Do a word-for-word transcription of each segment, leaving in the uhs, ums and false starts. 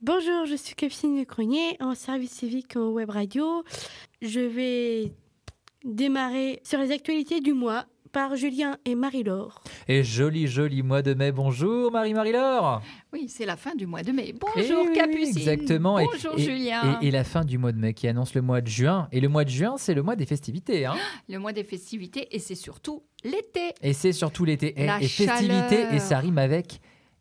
Bonjour, je suis Capucine Le Cronier, en service civique en web radio. Je vais démarrer sur les actualités du mois par Julien et Marie-Laure. Et joli, joli mois de mai. Bonjour Marie-Marie-Laure. Oui, c'est la fin du mois de mai. Bonjour et Capucine. Exactement. Bonjour et, Julien. Et, et la fin du mois de mai qui annonce le mois de juin. Et le mois de juin, c'est le mois des festivités. Hein. Le mois des festivités et c'est surtout l'été. Et c'est surtout l'été. Et, La et festivités, chaleur. et ça rime avec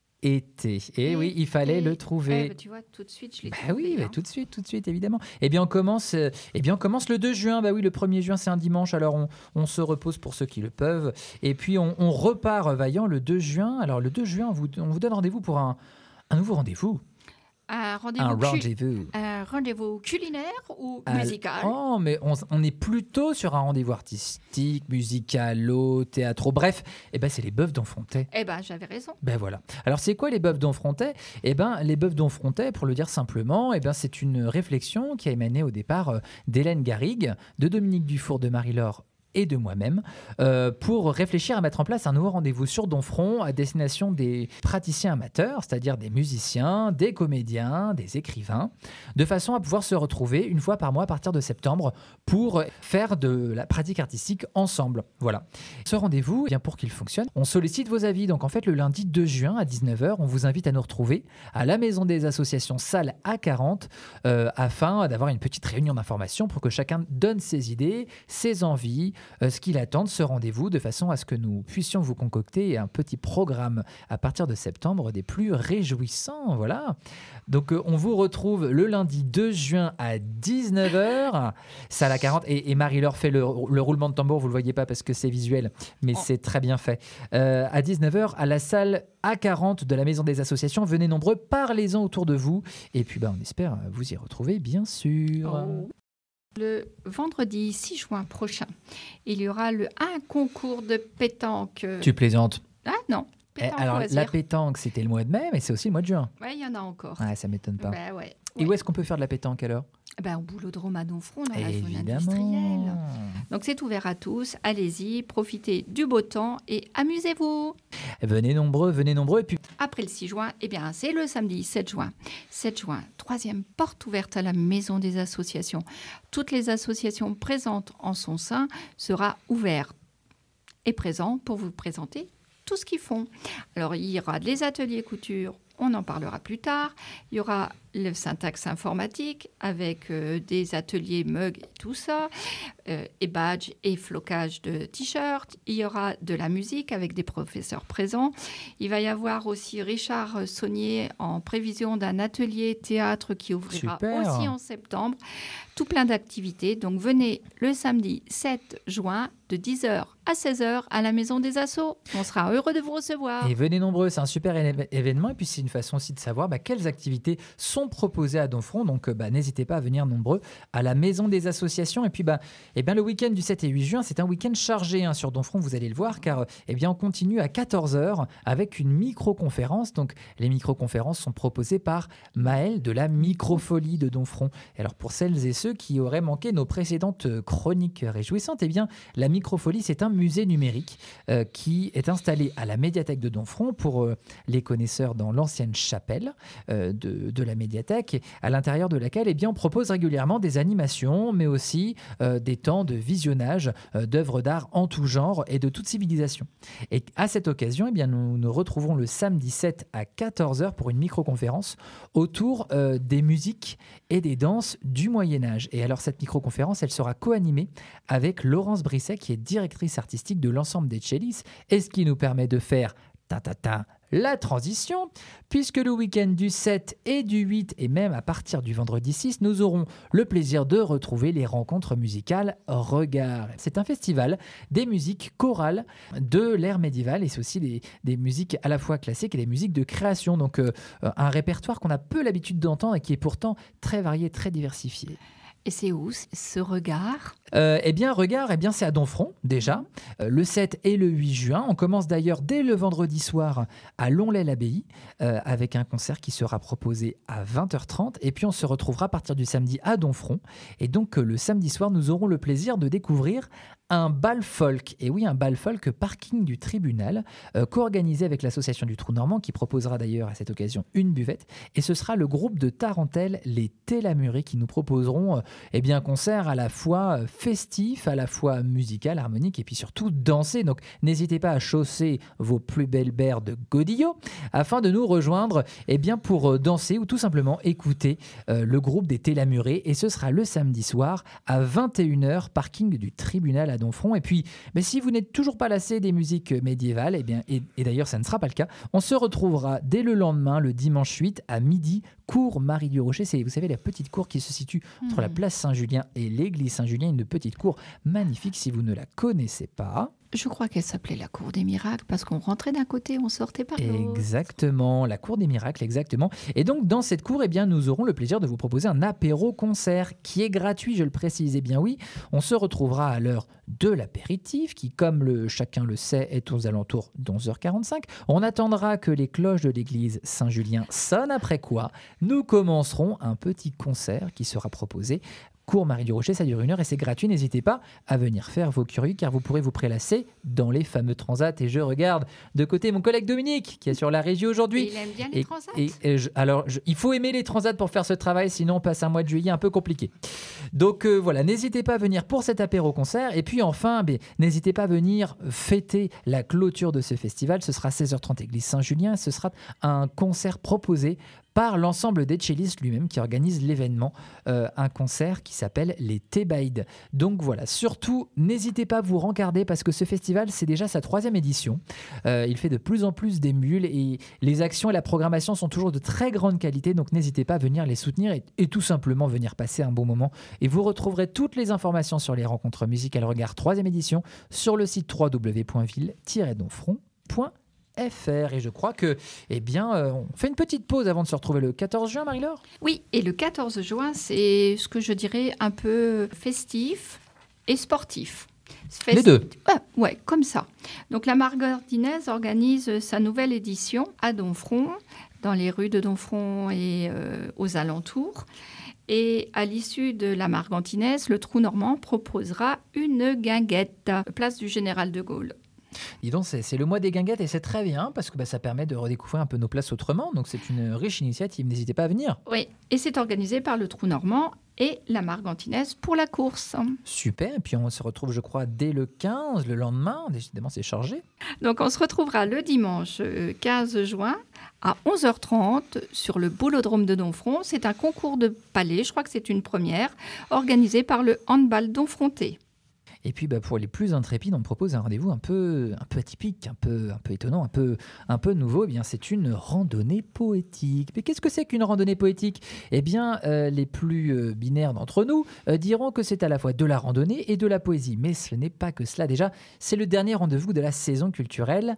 été. Et, et oui, il fallait et, le trouver. Eh ben, tu vois, tout de suite, je l'ai Bah trouvé. oui, hein. bah tout de suite, tout de suite, évidemment. Eh bien, on commence, euh, eh bien, on commence le deux juin. Bah oui, le premier juin, c'est un dimanche. Alors, on, on se repose pour ceux qui le peuvent. Et puis, on, on repart vaillant le deux juin. Alors, le deux juin, on vous, on vous donne rendez-vous pour un, un nouveau rendez-vous. Un rendez-vous, Un cu- rendez-vous. un rendez-vous culinaire ou Ah, musical? Oh, mais on, on est plutôt sur un rendez-vous artistique, musicalo, théâtro. Bref, eh ben, c'est les bœufs d'Enfrontais. Eh ben, j'avais raison. Ben voilà. Alors, c'est quoi les bœufs d'Enfrontais? Eh ben, les bœufs d'Enfrontais, pour le dire simplement, eh ben, c'est une réflexion qui a émané au départ euh, d'Hélène Garrigue, de Dominique Dufour, de Marie-Laure et de moi-même, euh, pour réfléchir à mettre en place un nouveau rendez-vous sur Donfront à destination des praticiens amateurs, c'est-à-dire des musiciens, des comédiens, des écrivains, de façon à pouvoir se retrouver une fois par mois à partir de septembre pour faire de la pratique artistique ensemble. Voilà. Ce rendez-vous, eh bien pour qu'il fonctionne, on sollicite vos avis. Donc en fait, le lundi deux juin à dix-neuf heures, on vous invite à nous retrouver à la Maison des Associations Salle A quarante euh, afin d'avoir une petite réunion d'information pour que chacun donne ses idées, ses envies, Euh, ce qu'il attend de ce rendez-vous, de façon à ce que nous puissions vous concocter un petit programme à partir de septembre des plus réjouissants. Voilà. Donc euh, on vous retrouve le lundi deux juin à dix-neuf heures, salle à quarante, et, et Marie-Laure fait le, le roulement de tambour, vous ne le voyez pas parce que c'est visuel, mais Oh. c'est très bien fait. Euh, à dix-neuf heures, à la salle A quarante de la Maison des Associations, venez nombreux, parlez-en autour de vous, et puis bah, on espère vous y retrouver, bien sûr. Oh. Le vendredi six juin prochain, il y aura le, un concours de pétanque. Tu plaisantes. Ah non, Eh, pétanque alors, loisir. la pétanque, c'était le mois de mai, mais c'est aussi le mois de juin. Ouais, il y en a encore. Ouais, ça m'étonne pas. Ben ouais. Et ouais. où est-ce qu'on peut faire de la pétanque alors? Ben, au Boulodrome à Donfront, dans la zone industrielle. Évidemment. Donc c'est ouvert à tous, allez-y, profitez du beau temps et amusez-vous. Venez nombreux, venez nombreux. Et puis, Après le six juin, eh bien c'est le samedi sept juin. sept juin, troisième porte ouverte à la Maison des Associations. Toutes les associations présentes en son sein sera ouvert et présent pour vous présenter tout ce qu'ils font. Alors il y aura les ateliers couture, on en parlera plus tard. Il y aura le syntaxe informatique avec euh, des ateliers mug et tout ça, euh, et badges et flocage de t-shirts. Il y aura de la musique avec des professeurs présents. Il va y avoir aussi Richard Saunier en prévision d'un atelier théâtre qui ouvrira Super. aussi en septembre. Tout plein d'activités. Donc venez le samedi sept juin de dix heures à seize heures à la Maison des Assos. On sera heureux de vous recevoir. et venez nombreux, c'est un super éve- événement. Et puis, c'est une façon aussi de savoir bah, quelles activités sont proposées à Donfront. Donc, euh, bah, n'hésitez pas à venir nombreux à la Maison des Associations. Et puis, bah, eh bien, le week-end du sept et huit juin, c'est un week-end chargé hein, sur Donfront, vous allez le voir, car euh, eh bien, on continue à quatorze heures avec une micro-conférence. Donc, les micro-conférences sont proposées par Maëlle de la Microfolie de Donfront. Et alors, pour celles et ceux qui auraient manqué nos précédentes euh, chroniques réjouissantes, eh bien, la Microfolie, c'est un musée numérique euh, qui est installé à la médiathèque de Donfront pour euh, les connaisseurs dans l'ancienne chapelle euh, de, de la médiathèque, et à l'intérieur de laquelle eh bien, on propose régulièrement des animations, mais aussi euh, des temps de visionnage euh, d'œuvres d'art en tout genre et de toute civilisation. Et à cette occasion, eh bien, nous nous retrouvons le samedi sept à quatorze heures pour une micro-conférence autour euh, des musiques et des danses du Moyen-Âge. Et alors, cette micro-conférence, elle sera co-animée avec Laurence Brisset, qui est directrice artistique de l'ensemble des Cellis, et ce qui nous permet de faire ta ta ta la transition, puisque le week-end du sept et du huit, et même à partir du vendredi six, nous aurons le plaisir de retrouver les rencontres musicales Regard. C'est un festival des musiques chorales de l'ère médiévale, et c'est aussi des, des musiques à la fois classiques et des musiques de création, donc euh, un répertoire qu'on a peu l'habitude d'entendre et qui est pourtant très varié, très diversifié. Et c'est où ce regard? Euh, eh bien, Regard, eh bien, c'est à Donfront, déjà, euh, le sept et le huit juin. On commence d'ailleurs dès le vendredi soir à Lonlay-l'Abbaye, euh, avec un concert qui sera proposé à vingt heures trente. Et puis, on se retrouvera à partir du samedi à Donfront. Et donc, euh, le samedi soir, nous aurons le plaisir de découvrir un bal folk, et oui, un bal folk parking du tribunal, euh, co-organisé avec l'association du Trou Normand, qui proposera d'ailleurs à cette occasion une buvette. Et ce sera le groupe de Tarentelle, les Télamurés, qui nous proposeront euh, eh bien, un concert à la fois festif, à la fois musical, harmonique, et puis surtout danser. Donc n'hésitez pas à chausser vos plus belles berres de godillot afin de nous rejoindre eh bien, pour euh, danser ou tout simplement écouter euh, le groupe des Télamurés. Et ce sera le samedi soir à vingt et une heures, parking du tribunal à Domfront. Et puis, mais si vous n'êtes toujours pas lassé des musiques médiévales, eh bien, et, et d'ailleurs ça ne sera pas le cas, on se retrouvera dès le lendemain, le dimanche huit à midi, cour Marie du Rocher. C'est, vous savez, la petite cour qui se situe entre mmh. la place Saint-Julien et l'église Saint-Julien, une petite cour magnifique si vous ne la connaissez pas. Je crois qu'elle s'appelait la Cour des Miracles parce qu'on rentrait d'un côté, on sortait par l'autre. Exactement, la Cour des Miracles, exactement. Et donc, dans cette cour, eh bien, nous aurons le plaisir de vous proposer un apéro-concert qui est gratuit, je le précise. Eh bien oui, on se retrouvera à l'heure de l'apéritif qui, comme le, chacun le sait, est aux alentours d'onze heures quarante-cinq. On attendra que les cloches de l'église Saint-Julien sonnent, après quoi nous commencerons un petit concert qui sera proposé. Cours Marie du Rocher, ça dure une heure et c'est gratuit. N'hésitez pas à venir faire vos curieux car vous pourrez vous prélasser dans les fameux transats. Et je regarde de côté mon collègue Dominique qui est sur la régie aujourd'hui. Et il aime bien les et, transats. Et, et je, alors, je, il faut aimer les transats pour faire ce travail, sinon on passe un mois de juillet un peu compliqué. Donc euh, voilà, n'hésitez pas à venir pour cet apéro-concert. Et puis enfin, ben, n'hésitez pas à venir fêter la clôture de ce festival. Ce sera seize heures trente, église Saint-Julien. Ce sera un concert proposé par l'ensemble des cellistes lui-même qui organise l'événement, euh, un concert qui s'appelle les Thébaïdes. Donc voilà, surtout, n'hésitez pas à vous rencarder parce que ce festival, c'est déjà sa troisième édition. Euh, il fait de plus en plus d'émules et les actions et la programmation sont toujours de très grande qualité, donc n'hésitez pas à venir les soutenir et, et tout simplement venir passer un bon moment. Et vous retrouverez toutes les informations sur les rencontres musicales Regard troisième édition sur le site w w w point ville tiret domfront point f r. Et je crois que, eh bien, euh, on fait une petite pause avant de se retrouver le quatorze juin, Marie-Laure. Oui, et le quatorze juin, c'est ce que je dirais un peu festif et sportif. Festi- Les deux. Ah, ouais, comme ça. Donc la Margardinaise organise sa nouvelle édition à Domfront, dans les rues de Domfront et euh, aux alentours. Et à l'issue de la Margantinaise, le Trou Normand proposera une guinguette, place du Général de Gaulle. Dis donc, c'est, c'est le mois des guinguettes et c'est très bien parce que bah, ça permet de redécouvrir un peu nos places autrement. Donc c'est une riche initiative, n'hésitez pas à venir. Oui, et c'est organisé par le Trou Normand et la Margantinaise pour la course. Super, et puis on se retrouve je crois dès le quinze, le lendemain, décidément c'est chargé. Donc on se retrouvera le dimanche quinze juin à onze heures trente sur le Boulodrome de Domfront. C'est un concours de palais, je crois que c'est une première, organisé par le handball domfrontais. Et puis bah, pour les plus intrépides, on propose un rendez-vous un peu, un peu atypique, un peu, un peu étonnant, un peu, un peu nouveau. Eh bien, c'est une randonnée poétique. Mais qu'est-ce que c'est qu'une randonnée poétique ? Eh bien, euh, les plus euh, binaires d'entre nous euh, diront que c'est à la fois de la randonnée et de la poésie. Mais ce n'est pas que cela. Déjà, c'est le dernier rendez-vous de la saison culturelle.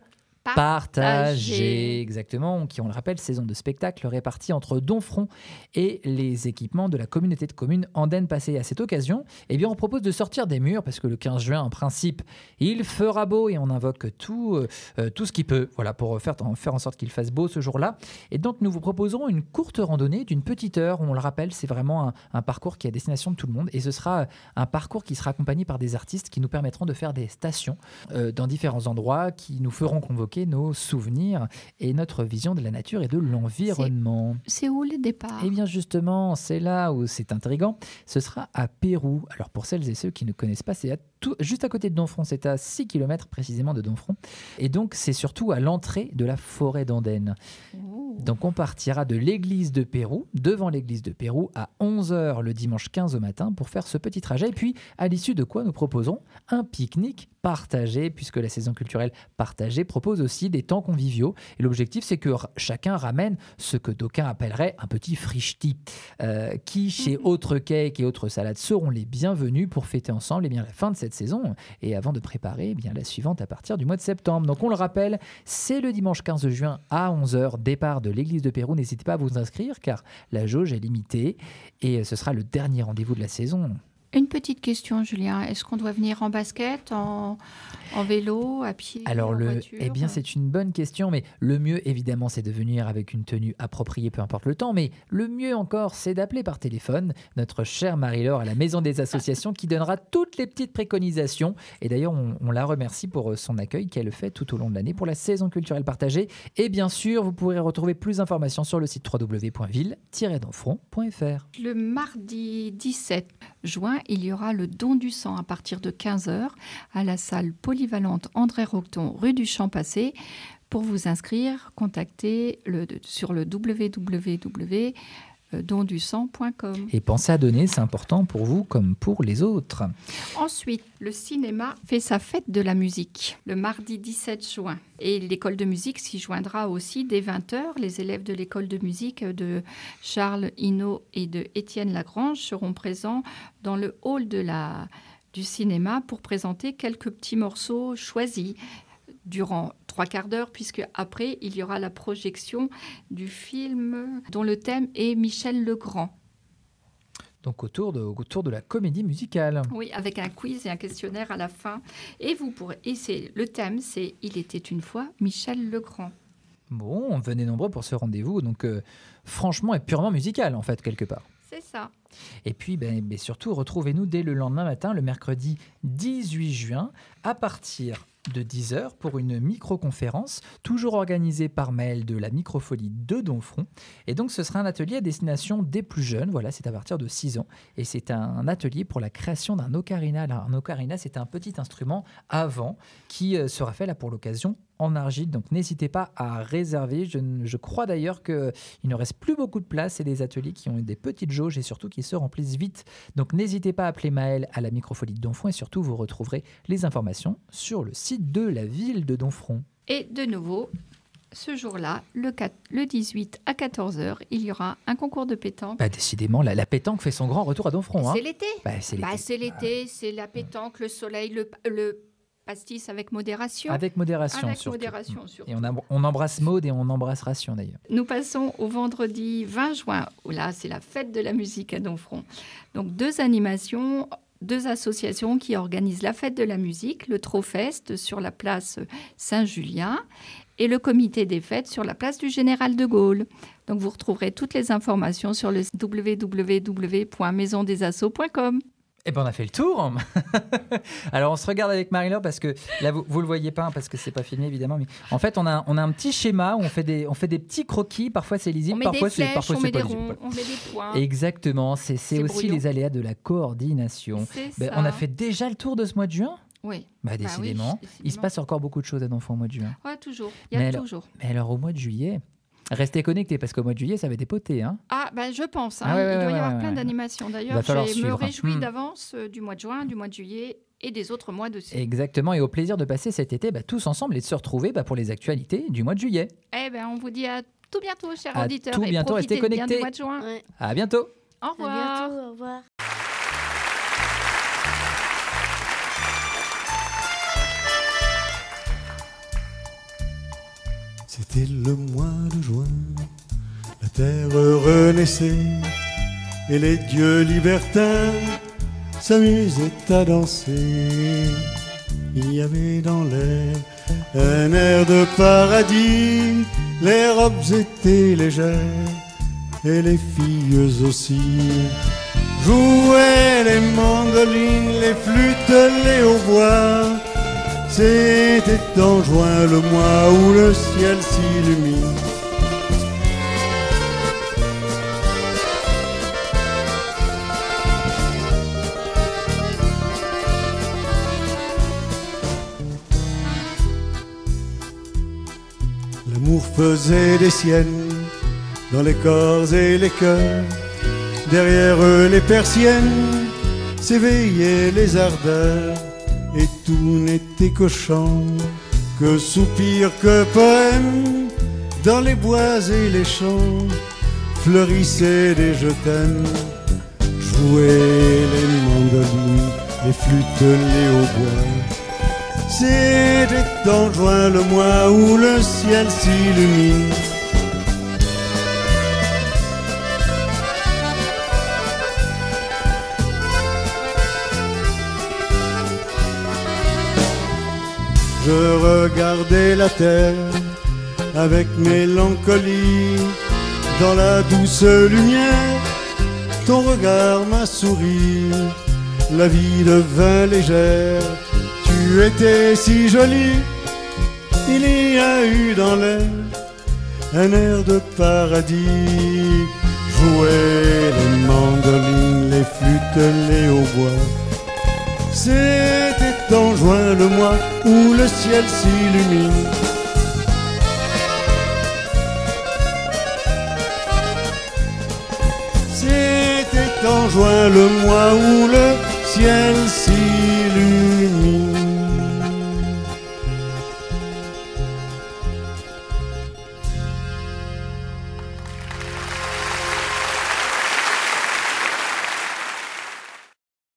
Partagé, exactement, qui, on le rappelle, saison de spectacle répartie entre Domfront et les équipements de la communauté de communes Andenne Passée. À cette occasion, eh bien, on propose de sortir des murs parce que le quinze juin, en principe, il fera beau et on invoque tout, euh, tout ce qui peut, voilà, pour faire, faire en sorte qu'il fasse beau ce jour-là. Et donc, nous vous proposerons une courte randonnée d'une petite heure. On le rappelle, c'est vraiment un, un parcours qui est à destination de tout le monde et ce sera un parcours qui sera accompagné par des artistes qui nous permettront de faire des stations euh, dans différents endroits qui nous feront convoquer nos souvenirs et notre vision de la nature et de l'environnement. C'est, c'est où le départ ? Eh bien justement, c'est là où c'est intriguant. Ce sera à Pérou. Alors pour celles et ceux qui ne connaissent pas, c'est à tout, juste à côté de Domfront. C'est à six kilomètres précisément de Domfront. Et donc c'est surtout à l'entrée de la forêt d'Andenne. Oh. Donc on partira de l'église de Pérou, devant l'église de Pérou, à onze heures le dimanche quinze au matin pour faire ce petit trajet. Et puis à l'issue de quoi nous proposons un pique-nique partagé, puisque la saison culturelle partagée propose aussi des temps conviviaux. Et l'objectif, c'est que r- chacun ramène ce que d'aucuns appelleraient un petit frichti, euh, qui, chez Autre Cake et Autres Salades, seront les bienvenus pour fêter ensemble eh bien, la fin de cette saison et avant de préparer eh bien, la suivante à partir du mois de septembre. Donc on le rappelle, c'est le dimanche quinze juin à onze heures, départ de l'église de Pérou. N'hésitez pas à vous inscrire car la jauge est limitée et ce sera le dernier rendez-vous de la saison. Une petite question, Julien. Est-ce qu'on doit venir en basket, en, en vélo, à pied, Alors, en le, voiture? eh bien, c'est une bonne question, mais le mieux, évidemment, c'est de venir avec une tenue appropriée, peu importe le temps. Mais le mieux encore, c'est d'appeler par téléphone notre chère Marie-Laure à la Maison des Associations qui donnera toutes les petites préconisations. Et d'ailleurs, on, on la remercie pour son accueil qu'elle fait tout au long de l'année pour la saison culturelle partagée. Et bien sûr, vous pourrez retrouver plus d'informations sur le site w w w point ville tiret donfront point f r. Le mardi dix-sept juin, il y aura le don du sang à partir de quinze heures à la salle polyvalente André Roqueton, rue du Champ-Passé. Pour vous inscrire, contactez le, sur le w w w point don du sang point com. Et pensez à donner, c'est important pour vous comme pour les autres. Ensuite, le cinéma fait sa fête de la musique le mardi dix-sept juin. Et l'école de musique s'y joindra aussi dès vingt heures. Les élèves de l'école de musique de Charles Hinault et de Étienne Lagrange seront présents dans le hall de la, du cinéma pour présenter quelques petits morceaux choisis durant trois quarts d'heure, puisque après il y aura la projection du film dont le thème est Michel Legrand. Donc autour de, autour de la comédie musicale. Oui, avec un quiz et un questionnaire à la fin. Et vous pourrez, et c'est le thème, c'est Il était une fois Michel Legrand. Bon, venez nombreux pour ce rendez-vous, donc euh, franchement et purement musical en fait quelque part. C'est ça. Et puis, ben, ben, surtout, retrouvez-nous dès le lendemain matin, le mercredi dix-huit juin, à partir de dix heures pour une micro-conférence, toujours organisée par Maëlle de la Microfolie de Donfront. Et donc, ce sera un atelier à destination des plus jeunes. Voilà, c'est à partir de six ans. Et c'est un atelier pour la création d'un ocarina. Alors, un ocarina, c'est un petit instrument à vent qui euh, sera fait là pour l'occasion en argile. Donc, n'hésitez pas à réserver. Je, je crois d'ailleurs qu'il ne reste plus beaucoup de place. C'est des ateliers qui ont des petites jauges et surtout qui se remplissent vite. Donc, n'hésitez pas à appeler Maëlle à la Microfolie de Donfront et surtout, vous retrouverez les informations sur le site de la ville de Donfront. Et de nouveau, ce jour-là, le, quatre, le dix-huit à quatorze heures, il y aura un concours de pétanque. Bah, décidément, la, la pétanque fait son grand retour à Donfront. Hein. C'est l'été. Bah, c'est l'été. Bah, c'est l'été, c'est la pétanque, le soleil, le, le pastis avec modération. Avec modération, avec surtout. modération surtout. Et on, a, on embrasse Maud et on embrasse Ration d'ailleurs. Nous passons au vendredi vingt juin, où là, c'est la fête de la musique à Donfront. Donc, deux animations, deux associations qui organisent la fête de la musique, le Trofest sur la place Saint-Julien et le comité des fêtes sur la place du Général de Gaulle. Donc, vous retrouverez toutes les informations sur le w w w point maison des assos point com. Eh ben on a fait le tour. Alors on se regarde avec Marie-Laure parce que là vous, vous le voyez pas hein, parce que c'est pas filmé évidemment, mais en fait on a on a un petit schéma où on fait des on fait des petits croquis. Parfois c'est lisible, on met parfois des c'est flèches, parfois on c'est met pas des lisible. ronds, on met des points. Exactement, c'est c'est, C'est aussi brouillon. les aléas de la coordination. Ben, on a fait déjà le tour de ce mois de juin. Oui. Bah Bah décidément, oui, il se passe encore beaucoup de choses à Donfront au mois de juin. Ouais, toujours. Il y a Mais alors- toujours. Mais alors au mois de juillet, restez connectés parce qu'au mois de juillet ça va dépoter hein. Ah, ben je pense. Hein. Ah ouais, il ouais, doit ouais, y avoir ouais, plein ouais. d'animations. Il va D'ailleurs, falloir je me suivre. réjouis Hmm. d'avance euh, du mois de juin, du mois de juillet et des autres mois de Exactement, et au plaisir de passer cet été bah, tous ensemble et de se retrouver bah, pour les actualités du mois de juillet. Eh ben, on vous dit à tout bientôt, chers À auditeurs. tout et bientôt, profitez restez bien du connectés. mois de juin. Ouais. À bientôt. Au À revoir. bientôt, au revoir. C'était le mois de juin, la terre renaissait et les dieux libertins s'amusaient à danser. Il y avait dans l'air un air de paradis, les robes étaient légères et les filles aussi. Jouaient les mandolines, les flûtes, les hautbois. C'était en juin le mois où le ciel s'illumine. L'amour faisait des siennes dans les corps et les cœurs. Derrière eux les persiennes s'éveillaient les ardeurs. Et tout n'était que chant, que soupir, que poème. Dans les bois et les champs fleurissaient des je t'aime. Jouaient les mandolines, les flûtes, les hautbois. C'était en juin le mois où le ciel s'illumine. Je regardais la terre avec mélancolie. Dans la douce lumière, ton regard m'a souri. La vie devint légère, tu étais si jolie. Il y a eu dans l'air un air de paradis. Jouaient les mandolines, les flûtes, les hautbois. C'était en juin le mois où le ciel s'illumine. C'était en juin le mois où le ciel s'illumine.